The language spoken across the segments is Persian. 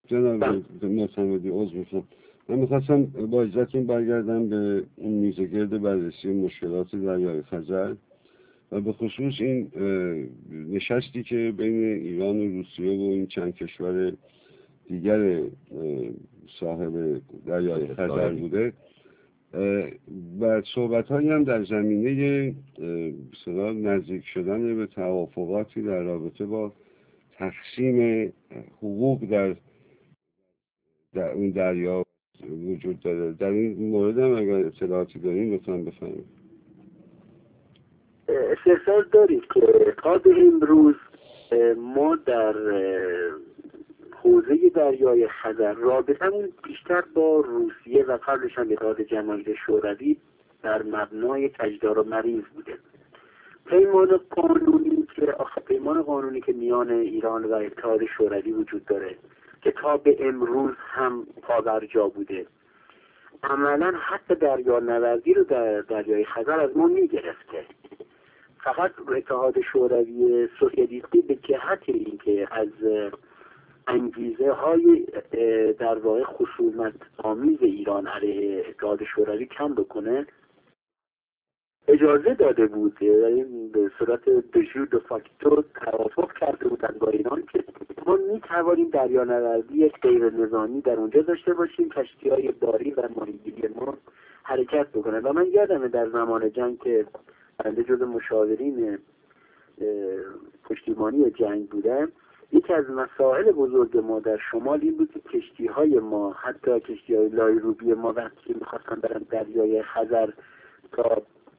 جناب معتمدی عضو میخوام، من میخواستم با اجازهتون برگردم به اون میزه گرد بررسی مشکلات دریای خزر و به خصوص این نشستی که بین ایران و روسیه و این چند کشور دیگر صاحب دریای خزر بوده و صحبت‌هایی هم در زمینه نزدیک شدن به توافقاتی در رابطه با تقسیم حقوق در اون دریا وجود داره. در این مورد هم اگر اطلاعاتی دارین لطفاً بفرمایید. استحضار دارید که تا به امروز ما در حوزه دریای خزر رابطمون بیشتر با روسیه و قبلش هم اتحاد جماهیر شوروی در مبنای تجدار و مریض بوده. پیمان قانونی که میان ایران و اتحاد شوروی وجود داره که تا به امروز هم پابرجا بوده، عملا حتی دریانوردی رو در دریای خزر از ما میگرفته. فقط اتحاد شوروی سوسیالیستی به جهت اینکه از انگیزه های در واقع خصومت آمیز ایران علیه اتحاد شوروی کم بکنه اجازه داده بود، به صورت دژور دو فاکتور توافق کرده بودن با ایران که ما میتوانیم دریانوردی غیر نظامی در اونجا داشته باشیم، کشتی‌های باری و ماهیگیری ما حرکت بکنن. و من یادمه در زمان جنگ که بنده جزو مشاورین پشتیبانی جنگ بودم، یکی از مسائل بزرگ ما در شمال این بود که کشتی‌های ما، حتی کشتی‌های لایروبی ما، وقتی می‌خواستن برن دریای خزر تا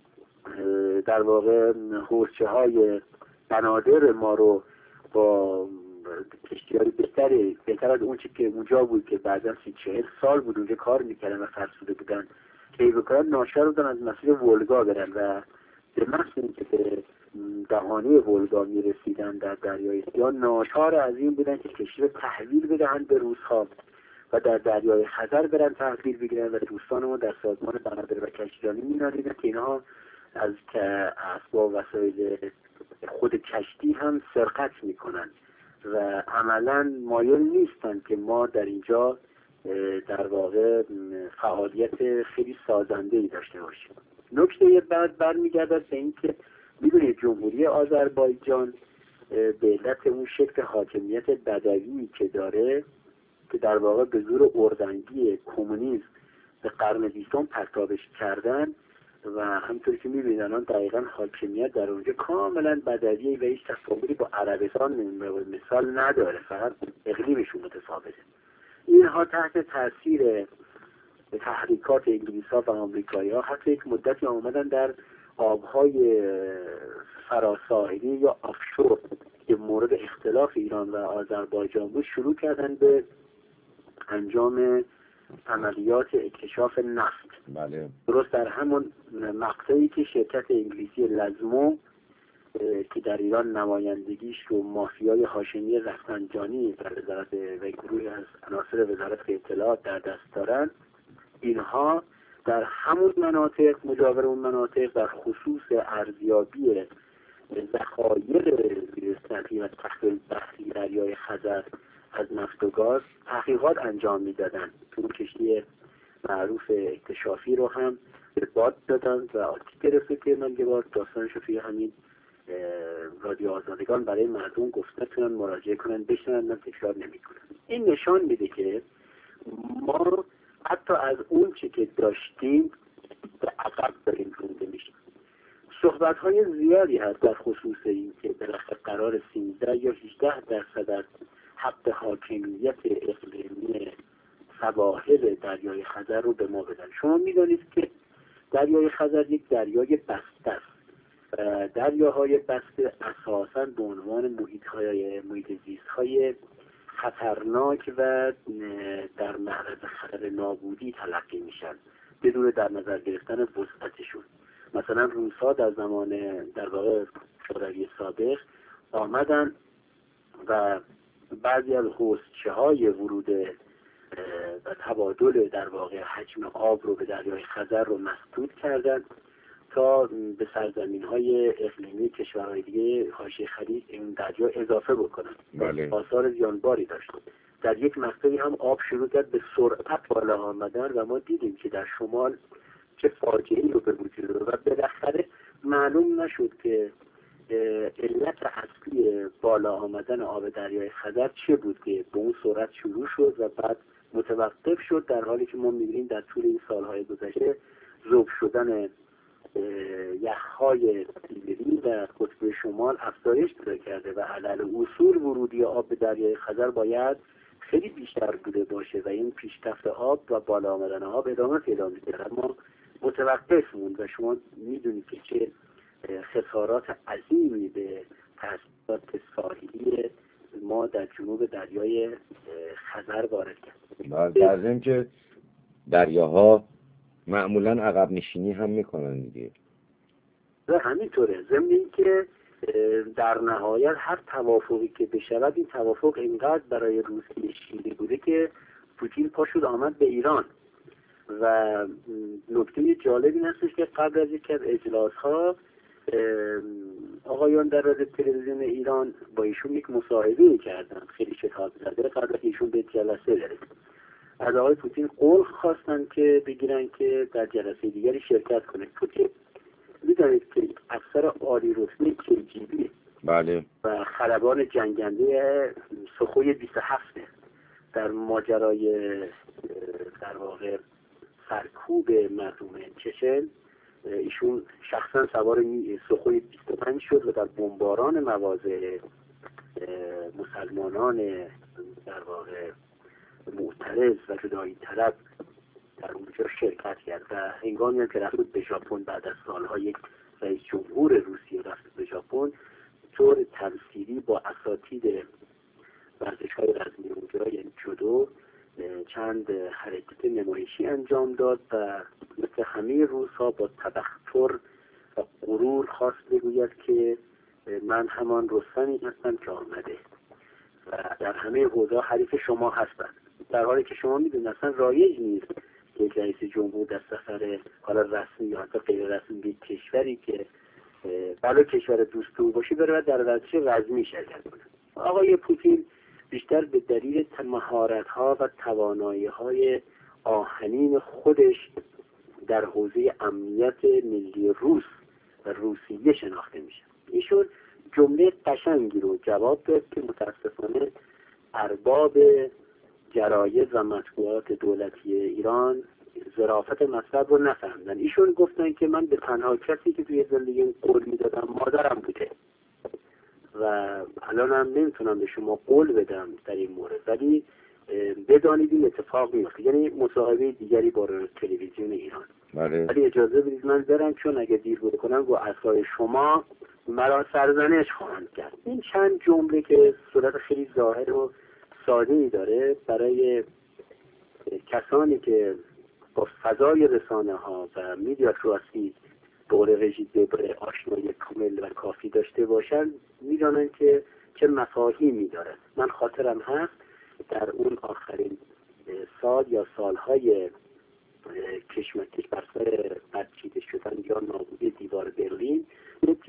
در واقع حوضچه‌های بنادر ما رو با کشتی‌های بهتر از اون چی که اونجا بود که بعدا 30-40 سال بود اونجا کار میکردن و فرسوده بودن که بکنن ناشر رو دارن از مسیر ولگا برن و به محض اینکه به دهانه ولگا میرسیدن در دریای سیاه ناچار از این بودن که کشتی رو تحویل بدهن به روس‌ها و در دریای خزر برن تحویل بگیرن و دوستان ما در سازمان بنادر و کشتیرانی می‌نالیدن که اینها از اسباب وسایل خود کشتی هم سرقت میکنن و عملا مایل نیستن که ما در اینجا در واقع فعالیت خیلی سازنده‌ای داشته باشیم. نکته بعد برمیگردد به اینکه میدونید جمهوری آذربایجان به علت اون شکل حاکمیت بدوی که داره که در واقع به زور اردنگی کمونیسم به قرن 20 پرتابش کردن و همطور که می‌بینید الان دقیقاً حاکمیت در اونجا کاملا بدویه و هیچ تفاوتی با عربستان مثال نداره، فقط اقلیمشون متفاوته. اینها تحت تاثیر تحریکات انگلیس‌ها و آمریکایی‌ها حتی یک مدتی آمدن در آب‌های فراساحلی یا آفشور که مورد اختلاف ایران و آذربایجان بود شروع کردن به انجام عملیات اکتشاف نفت. بله. درست در همون مقطعی که شرکت انگلیسی لزمو که در ایران نمایندگیش رو مافیای هاشمی رفسنجانی در وزارت و گروهی از عناصر وزارت اطلاعات در دست دارن، اینها در همون مناطق مجاور اون مناطق در خصوص ارزیابی ذخایر زیرسطحی و تحلیل بحری دریای خزر از نفت و گاز تحقیقات انجام میدادن. اون کشتی معروف اکتشافی رو هم به باد دادن و آتیش گرفته که من یه بار داستانش رو توی همین رادیو آزادگان برای مردم گفته تونن مراجعه کنن بشنن، من تکرار نمی کنم. این نشان میده که ما حتی از اون چی که داشتیم به عقب داریم رونده میشیم. صحبت های زیادی هست در خصوص این که بالاخره قرار 13 یا 18% از حق حاکمیت اقلیمی سواحل دریای خزر رو به ما بدن. شما میدانید که دریای خزر یک دریای بسته است. دریاهای بسته اساساً به عنوان محیط زیست‌های خطرناک و در معرض خطر نابودی تلقی میشن بدون در نظر گرفتن وسعتشون. مثلا روس‌ها در زمان در واقع شوروی سابق آمدن و بعضی از حوضچه‌های ورود و تبادل در واقع حجم آب رو به دریای خزر رو مسدود کردن تا به سرزمین‌های اقلیمی کشورهای دیگه حاشیه خلیج این دریا اضافه بکنن. بله. آثار زیانباری داشت. در یک مقطعی هم آب شروع کرد به سرعت بالا آمدن و ما دیدیم که در شمال چه فاجعه‌ای رو به وجود آورد و بالاخره معلوم نشد که علت اصلی بالا آمدن آب دریای خزر چه بود که به اون سرعت شروع شد و بعد متوقف شد، در حالی که ما می‌بینیم در طول این سالهای گذشته ذوب شدن یخ‌های سیبری و قطب شمال افزایش پیدا کرده و علل اصول ورودی آب به دریای خزر باید خیلی بیشتر بوده باشه و این پیشرفت آب و بالا آمدن آب ادامه پیدا می‌کرد، اما متوقف موند و شما می‌دونید که چه خسارات عظیمی به تأسیسات ساحلی ما در جنوب دریای خزر وارد کرد. در ضمن که دریاها معمولا عقب نشینی هم میکنن دیگه. و همینطوره، ضمن این که در نهایت هر توافقی که بشود این توافق اینقدر برای روسیه شیرین بوده که پوتین پا شد آمد به ایران و نکته جالبی هستش که قبل از یک از اجلاس‌ها آقایان در رادیو تلویزیون ایران با ایشون یک مصاحبه کردن خیلی شتاب زده قبل از ایشون به جلسه برسه. از آقای پوتین قول خواستن که بگیرن که در جلسه دیگری شرکت کنه. پوتین می‌دانید که افسر عالی رتبه KGB بله و خلبان جنگنده سخوی 27 در ماجرای در واقع سرکوب مردم چچن ایشون شخصا سوار سخوی 25 شد و در بمباران مواضع مسلمانان در واقع معترض و جدایی طلب در اونجا شرکت کرد و هنگامی هم که رفت به ژاپن بعد از سالها یک رئیس جمهور روسیه رفت به ژاپن طور تمثیلی با اساتید ورزش‌های رزمی اونجا یعنی جودو چند حرکت نمایشی انجام داد و مثل همه روزها با تبختر و غرور خواست بگوید که من همان رستمی هستم که آمده و در همه حوزه‌ها حریف شما هستم، در حالی که شما میدونید اصلا رایج نیست که یک رئیس جمهور در سفر حالا رسمی یا حتی غیر رسمی به کشوری که بله کشور دوستو باشه بره در ورزش رزمی شرکت کنه. آقای پوتین بیشتر به دلیل مهارت‌ها و توانایی‌های آهنین خودش در حوزه امنیت ملی روس و روسیه شناخته میشه. ایشون جمله قشنگی رو جواب داد که متاسفانه ارباب جراید و مطبوعات دولتی ایران ظرافت مطلب رو نفهمیدن. ایشون گفتن که من به تنها کسی که توی زندگیم قول میدادم مادرم بوده و الانم نمیتونم به شما قول بدم در این مورد، ولی بدانید این اتفاق میفته. یعنی مصاحبه دیگری با تلویزیون ایران. ولی اجازه بدید من برم چون اگه دیر بکنم با عصای شما مرا سرزنش خواهند کرد. این چند جمله که صورت خیلی ظاهر و ساده‌ای داره برای کسانی که با فضای رسانه ها و میدیا تراسی دور رژید دبره آشنایی کامل و کافی داشته باشن میدانن که چه مفاهیمی داره. من خاطرم هست در اون آخرین سال یا سالهای کشمکش بر سر برچیده شدن یا نابودی دیوار برلین یک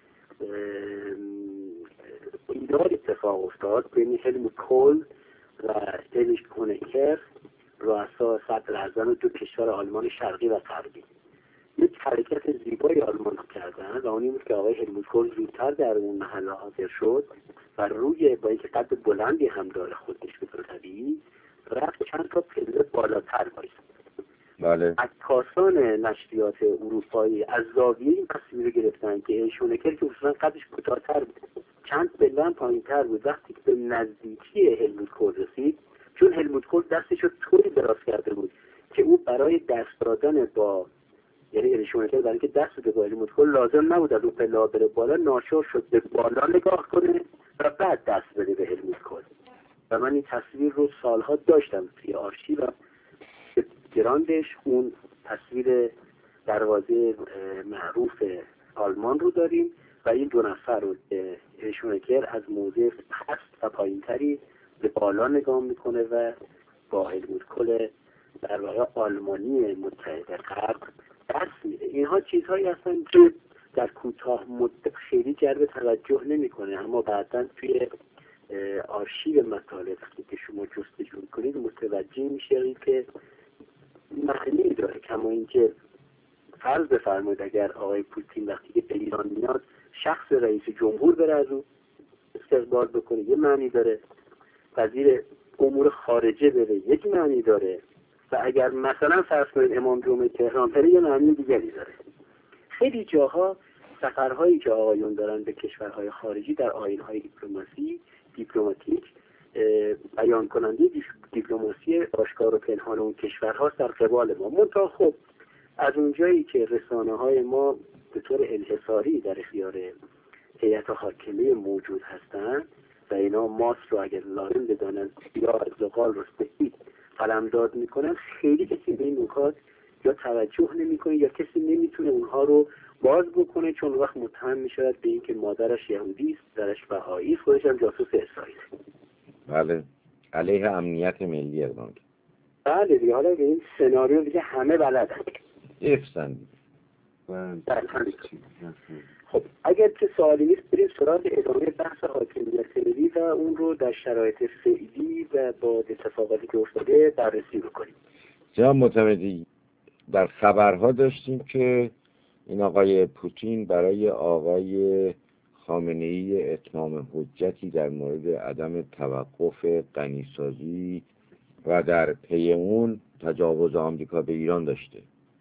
ایدار اتفاق افتاد بین هلموت کول و اریش هونکر رؤسا صدر اعظم دو کشور آلمان شرقی و غربی. یک حرکت زیبای آلمان کردن و اون این بود که آقای هلموت کول زودتر در اون محله حاضر شد و روی با اینکه قد بلندی هم داره خودش به طور طبیعی رفت چند تا پله بالاتر بایست. بله. عکاسان نشریات اروپایی از زاویه این تصویر گرفتن که ایشونکر که اصلا قدش کوتاه‌تر بود چند پله هم پایین‌تر بود. وقتی که به نزدیکی هلموت کول رسید، چون هلموت کول دستش رو طوری دراز کرده بود که او برای دست دادن با یعنی ایشونکر برای اینکه دست بده با هلموت کول لازم نبود از اون پله بره بالا، ناچار شد به بالا نگاه کنه و بعد دست بده به هلموت کول. و من این تصویر رو سالها داشتم توی آرشیو و گراندش اون تصویر دروازه معروف آلمان رو داریم و این دو نفر رو ایشونکر از موضع پست و پایینتری به بالا نگاه میکنه و با هلموت کول در واقع آلمانی متحد غرب دست میده. اینها چیزهایی هستن که در کوتاه مدت خیلی جلب توجه نمیکنه، اما بعداً توی آرشیو مطالب که شما جستجو کنید متوجه میشید که معنی داره. کما اینکه فرض بفرمایید اگر آقای پوتین وقتی که به ایران میاد شخص رئیس جمهور بره از او استقبال بکنه یه معنی داره، وزیر امور خارجه بره یک معنی داره، و اگر مثلا فرض کنید امام جمعه تهران بره یه معنی دیگری داره. خیلی جاها سفرهایی که آقایون دارن به کشورهای خارجی در آیین‌های دیپلماتیک بیان کننده دیپلماسی آشکار و پنهان اون کشورهاست در قبال ما. منتها خب از اونجایی که رسانه‌های ما به طور انحصاری در اختیار هیئت حاکمه موجود هستند و اینا ماست رو اگر لازم بدانند یا از زغال رستگی قلمداد میکنن، خیلی کسی به این نکات یا توجه نمیکنه یا کسی نمیتونه اونها رو باز بکنه، چون وقت متهم میشود به اینکه مادرش یهودی است، درش بهایی است، خودش هم جاسوس اسرائیل. بله، علیه امنیت ملی اقدام کرد. بله دیگه، حالا به این سناریو دیگه همه بلدن. افسندی. خب اگر که سوالی نیست بریم سراغ ادامه بحث حاکمیت ملی و اون رو در شرایط فعلی و با اتفاقاتی که افتاده بررسی بکنیم. جناب معتمدی، در خبرها داشتیم که این آقای پوتین برای آقای خامنه‌ای اتمام حجتی در مورد عدم توقف غنیسازی و در پی اون تجاوز آمریکا به ایران داشته.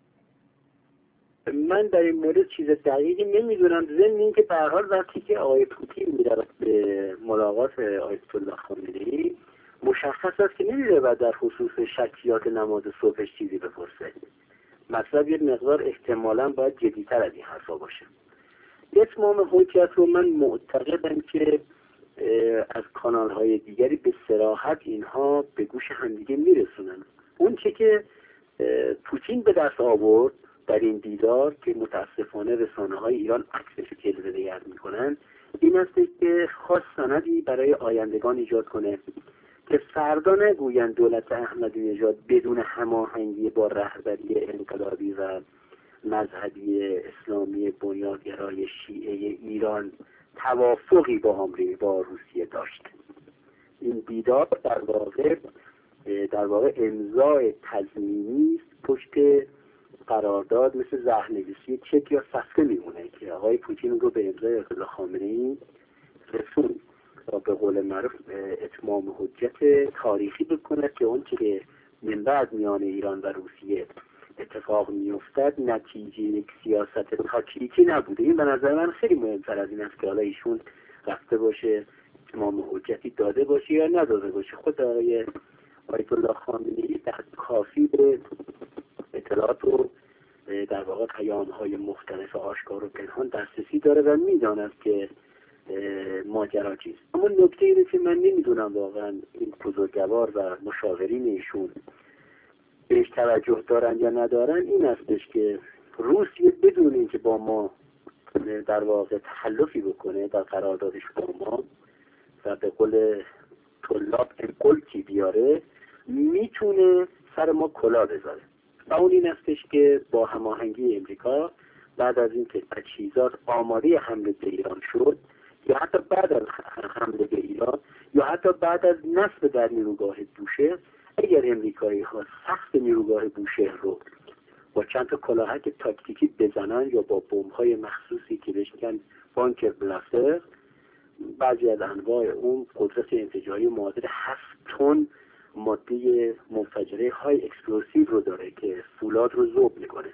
من در این مورد چیز دقیقی نمیدونم، ضمن اینکه به هر حال وقتی که آقای پوتین میرود به ملاقات آیت الله خامنه‌ای مشخص است که نمیره و در خصوص شکیات نماز صبحش چیزی بپرسه. مطلب یه مقدار احتمالاً باید جدی‌تر از این حرفا باشه. اتمام حجت رو من معتقدم که از کانال‌های دیگری به صراحت اینها به گوش همدیگه میرسونن. اون چه که پوتین به دست آورد در این دیدار که متاسفانه رسانه‌های ایران عکسش رو جلوه نگرد میکنن، این است که خواست سندی برای آیندگان ایجاد کنه که فردا نگویند دولت احمدی نژاد بدون هماهنگی با رهبری انقلابی و مذهبی اسلامی بنیادگرای شیعه ایران توافقی با روسیه داشت. این دیدار در واقع امضای تضمینی است پشت قرارداد، مثل زهرنویسی چک یا صفقه میمونه که آقای پوتین رو به امضای آیت الله خامنه‌ای رسوند و به قول معروف اتمام حجت تاریخی بکنه که اون که من بعد میان ایران و روسیه اتفاق میافتد نتیجه یک سیاست تاکتیکی نبوده. این به نظر من خیلی مهمتر از این است که حالا ایشون رفته باشه اتمام حجتی داده باشه یا نداده باشه. خود آقای آیت الله خامنه‌ای دست کافی به اطلاعات و در واقع پیام‌های مختلف آشکار و پنهان دسترسی داره و میداند که ماجرا چیست. اما نکته اینه که من نمیدونم واقعا این بزرگوار و مشاورین ایشون بهش توجه دارن یا ندارن، این استش که روسیه بدون اینکه با ما در واقع تخلفی بکنه در قراردادش با ما و به قول طلاب انقلتی بیاره، میتونه سر ما کلا بذاره. و اون این استش که با هماهنگی امریکا بعد از اینکه تجهیزات آماده حمله به ایران شد، یا حتی بعد از حمله به ایران، یا حتی بعد از نصب در نیروگاه بوشهر، اگر امریکایی ها سقف نیروگاه بوشهر رو با چند تا کلاهک تاکتیکی بزنن یا با بمب‌های مخصوصی که بهش میگن بانکر بلاستر، بعضی از انواع اون قدرت انفجاری معادل 7 تن ماده منفجره های اکسپلوسیو رو داره که فولاد رو ذوب میکنه.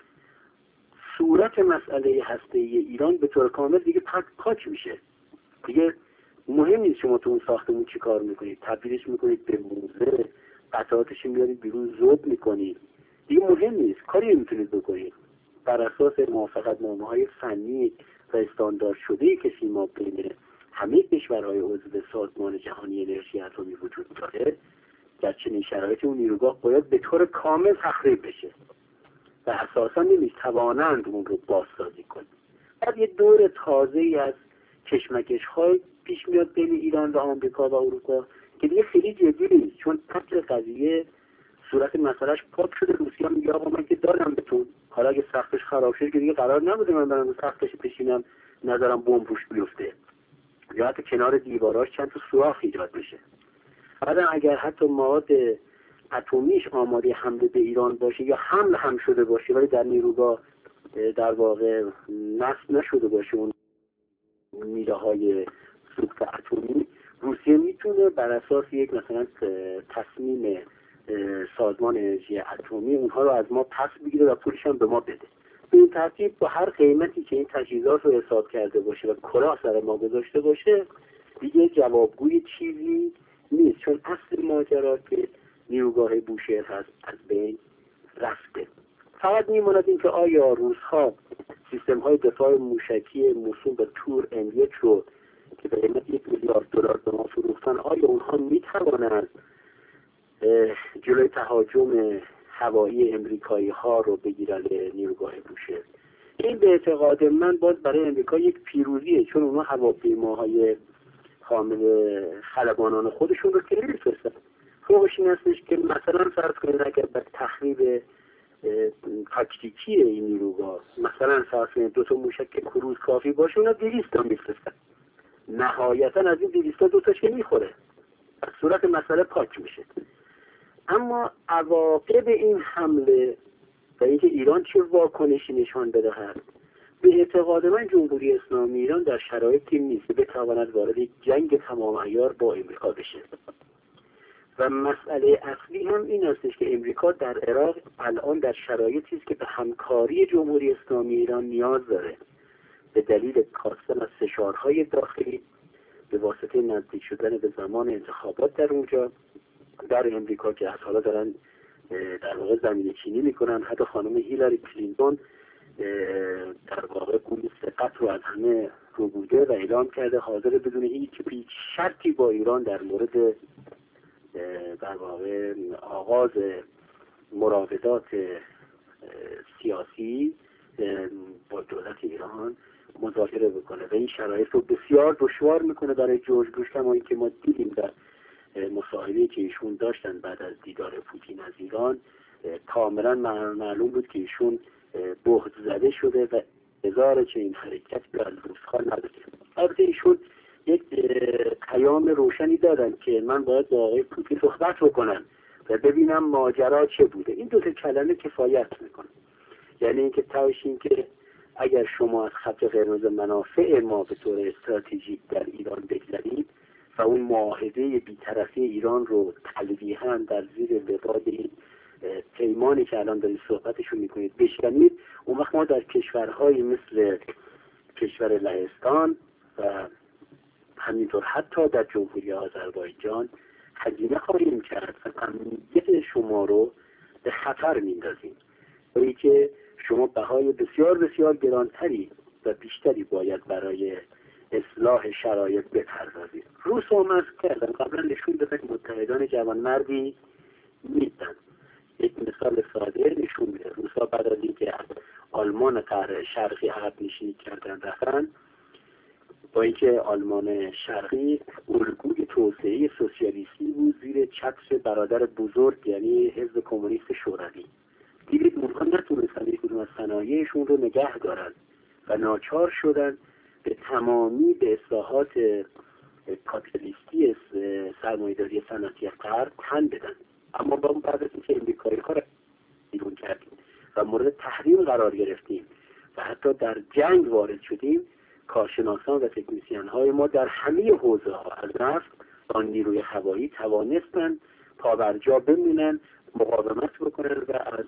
صورت مسئله هسته‌ای ایران به طور کامل دیگه پاک میشه. دیگه مهم نیست شما تو اون ساختمون چی کار میکنید، تبدیلش میکنید به موزه، قطعاتش میارید بیرون ذوب میکنید، دیگه مهم نیست، کاری نمیتونید بکنید. بر اساس موافقتنامه‌های فنی و استاندارد شده که سیما بین همه کشورهای عضو سازمان جهانی انرژی اتمی وجود داره، در چنین شرایطی اون نیروگاه باید به طور کامل تخریب بشه و اساسا نمیتوانند اون رو بازسازی کنند. بعد یه دور تازه‌ای از کشمکش‌های پیش میاد بین ایران و آمریکا و اروپا که دیگه خیلی جدی نیست، چون اصل قضیه صورت مسئلهش پاک شده. روسیه میگه آقا من که دادم بهتون، حالا اگه سقفش خراب شد که دیگه قرار نبوده من برم سقفش بشینم نظرم بمب روش بیفته. یا حتی کنار دیواراش چند تا سوراخ ایجاد بشه. بعد اگر حتی مواد اتمیش آماده حمله به ایران باشه یا حمل هم شده باشه ولی در نیروگاه در واقع نصب نشده باشه اون میله های سوخت اتمی، روسیه میتونه بر اساس یک مثلا تصمیم سازمان انرژی اتمی اونها رو از ما پس بگیره و پولش هم به ما بده. به این ترتیب با هر قیمتی که این تجهیزات رو حساب کرده باشه و کلاه سر ما گذاشته باشه دیگه جوابگوی چیزی نیست، چون اصل ماجرا که نیروگاه بوشهر هست از بین رفته. فقط میماند این که آیا روس‌ها سیستم های دفاع موشکی موسوم به تور M1 رو که به قیمت $1 میلیارد به ما فروختن، آیا اونها میتوانند جلوی تهاجم هوایی امریکایی ها رو بگیرن به نیروگاه بوشهر؟ این به اعتقاد من باز برای امریکا یک پیروزیه، چون اونها هواپیماهای حامل خلبانان خودشون رو که نمیفرستن. فوقش این هستش که مثلا فرض کنید اگر به تخریب تاکتیکی این نیروگاه مثلا فرض کنید 2 تا موشک کروز کافی باشه، اونا 200 تا میفرستن. نهایتا از این 200 تا 2 تاش که میخوره، از صورت مسئله پاک میشه. اما عواقب این حمله و اینکه ایران چه واکنشی نشان بدهد، به اعتقاد من جمهوری اسلامی ایران در شرایطی نیست که بتواند وارد یک جنگ تمام عیار با امریکا بشه. و مسئله اصلی هم این هستش که امریکا در عراق الان در شرایطی است که به همکاری جمهوری اسلامی ایران نیاز داره، به دلیل کاستن از فشارهای داخلی به واسطه نزدیک شدن به زمان انتخابات در اونجا در امریکا که از حالا دارن در واقع زمین چینی میکنن. حتی خانم هیلاری کلینتون در واقع گوی ثقت رو از همه رو بوده و اعلام کرده حاضر بدون هیچ شرطی با ایران در مورد در واقع آغاز مراودات سیاسی با دولت ایران مذاکره بکنه و این شرایط رو بسیار دشوار میکنه برای جورج بوش، کما اینکه ما دیدیم در مصاحبه‌ای که ایشون داشتن بعد از دیدار پوتین از ایران کاملا معلوم بود که ایشون بهت زده شده و هزار چه این حرکت به از روس‌ها نداره. البته ایشون یک پیام روشنی دادن که من باید با آقای پوتین صحبت بکنم و ببینم ماجرا چه بوده. این 2 کلمه کفایت میکنه، یعنی اینکه تاش این که اگر شما از خط قرمز منافع ما به طور استراتژیک در ایران بگذرید و اون معاهده بی‌طرفی ایران رو تلویحاً در زیر لباد این پیمانی که الان دارید صحبتشون میکنید بشکنید، اون وقت ما در کشورهایی مثل کشور لهستان و همینطور حتی در جمهوری آذربایجان هزینه خواهیم کرد و امنیت شما رو به خطر میندازیم، برای که شما بهای بسیار بسیار گرانتری و بیشتری باید برای اصلاح شرایط بپردازید. روس هم کردن قبلا نشون دادن متحدان جوانمردی نیستن. یک مثال ساده نشون میده. روس‌ها بعد از اینکه آلمان شرقی عقب نشینی کردن رفتن، با اینکه آلمان شرقی الگوی توسعه سوسیالیستی بود زیر چتر برادر بزرگ یعنی حزب کمونیست شوروی، دیدید اونها نتونستن یک کدوم از صنایعشون رو نگه دارن و ناچار شدن به تمامی به اصلاحات کاپیتالیستی سرمایه‌داری صنعتی غرب تن بدن. اما با اون بعد از اینکه امریکایی‌ها را بیرون کردیم و مورد تحریم قرار گرفتیم و حتی در جنگ وارد شدیم، کارشناسان و تکنیسیان های ما در همه حوزه ها از نفت تا نیروی هوایی توانستن پابرجا بمونن، مقاومت بکنن و از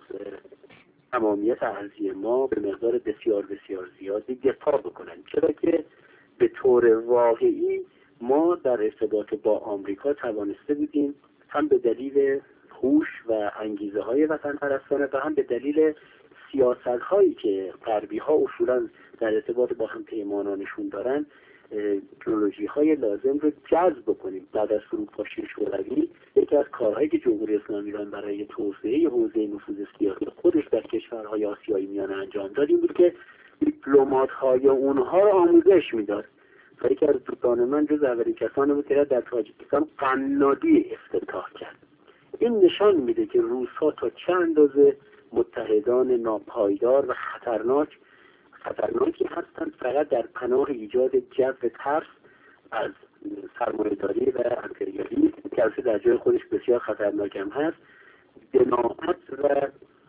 تمامیت ارضی ما به مقدار بسیار بسیار زیادی دفاع بکنن، چرا که به طور واقعی ما در ارتباط با آمریکا توانسته بودیم هم به دلیل هوش و انگیزه های وطن پرستانه و هم به دلیل سیاست هایی که غربی ها اصولا در ارتباط با هم پیمانانشون دارن تکنولوژی های لازم رو جذب بکنیم. بعد از فروپاشی شوروی یکی از کارهایی که جمهوری اسلامی ایران برای توسعه حوزه نفوذ سیاسی خودش در کشورهای آسیایی میانه انجام داد این بود که دیپلمات های اونها رو آموزش میداد و یکی از دوستان من جز اولین کسانی بود که در تاجیکستان قنادی افتتاح کرد. این نشان میده که روس‌ها تا چه اندازه متحدان ناپایدار و خطرناکی هستند، فقط در پناه ایجاد جو ترس از سرمایه‌داری و امپریالیسم که البته در جای خودش بسیار خطرناک هم هست، دناعت و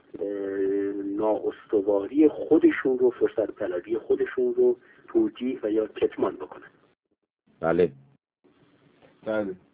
نااستواری خودشون رو، فرصت طلبی خودشون رو توجیه و یا کتمان بکنن. بله. بله.